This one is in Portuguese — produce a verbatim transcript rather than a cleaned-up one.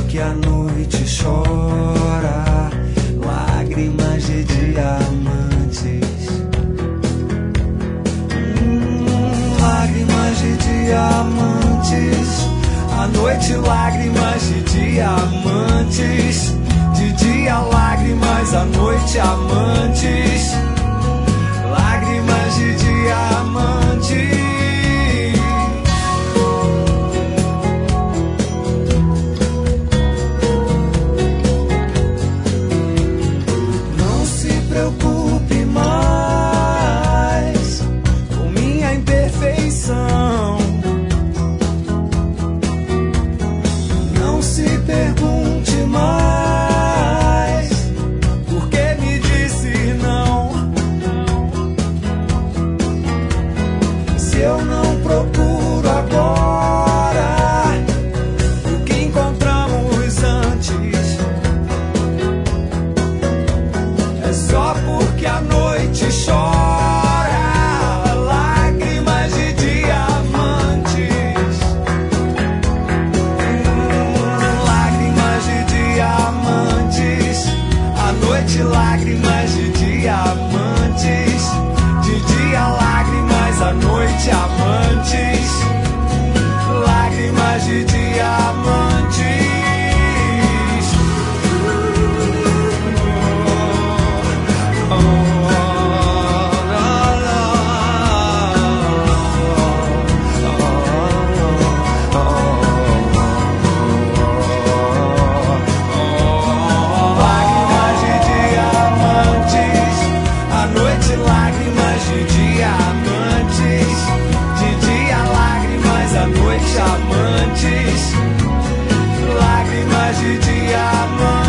porque a noite chora lágrimas de diamantes. Hum, lágrimas de diamantes. À noite, lágrimas de diamantes. De dia, lágrimas, à noite, amantes. Lágrimas de diamantes. Não se preocupe mais com minha imperfeição. Não se pergunte mais por que me disse não. Se eu não procuro agora o que encontramos antes, é só porque a noite chora lágrimas de diamantes. Hum, lágrimas de diamantes. À noite, lágrimas de diamantes. De dia, lágrimas, à noite, amantes. Lágrimas de diamantes. Oh, oh, la, la, oh, oh, oh. Lágrimas de diamantes. À noite, lágrimas de diamantes. De dia, lágrimas, à noite, amantes. Lágrimas de diamantes.